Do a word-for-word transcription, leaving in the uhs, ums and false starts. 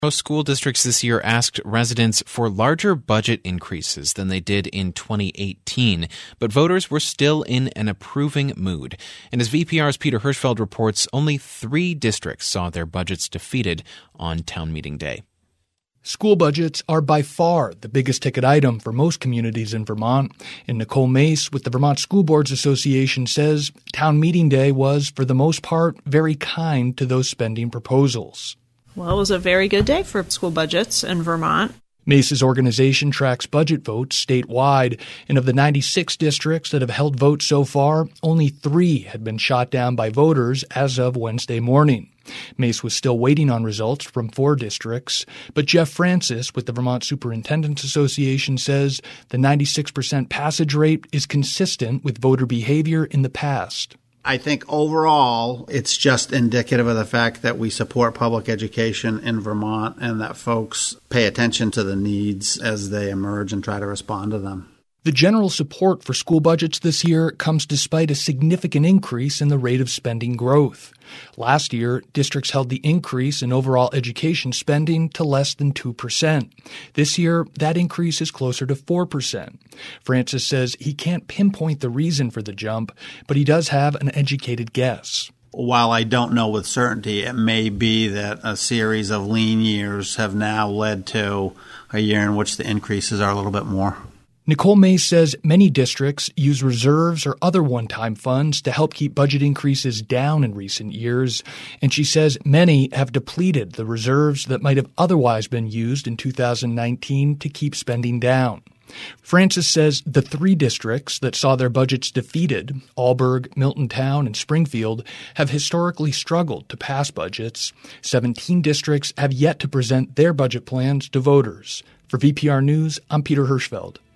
Most school districts this year asked residents for larger budget increases than they did in twenty eighteen, but voters were still in an approving mood. And as V P R's Peter Hirschfeld reports, only three districts saw their budgets defeated on town meeting day. School budgets are by far the biggest ticket item for most communities in Vermont. And Nicole Mace with the Vermont School Boards Association says town meeting day was, for the most part, very kind to those spending proposals. Well, it was a very good day for school budgets in Vermont. Mace's organization tracks budget votes statewide, and of the ninety-six districts that have held votes so far, only three had been shot down by voters as of Wednesday morning. Mace was still waiting on results from four districts, but Jeff Francis with the Vermont Superintendents Association says the ninety-six percent passage rate is consistent with voter behavior in the past. I think overall, it's just indicative of the fact that we support public education in Vermont and that folks pay attention to the needs as they emerge and try to respond to them. The general support for school budgets this year comes despite a significant increase in the rate of spending growth. Last year, districts held the increase in overall education spending to less than two percent. This year, that increase is closer to four percent. Francis says he can't pinpoint the reason for the jump, but he does have an educated guess. While I don't know with certainty, it may be that a series of lean years have now led to a year in which the increases are a little bit more. Nicole Mace says many districts use reserves or other one-time funds to help keep budget increases down in recent years, and she says many have depleted the reserves that might have otherwise been used in two thousand nineteen to keep spending down. Francis says the three districts that saw their budgets defeated, Alburgh, Miltontown, and Springfield, have historically struggled to pass budgets. seventeen districts have yet to present their budget plans to voters. For V P R News, I'm Peter Hirschfeld.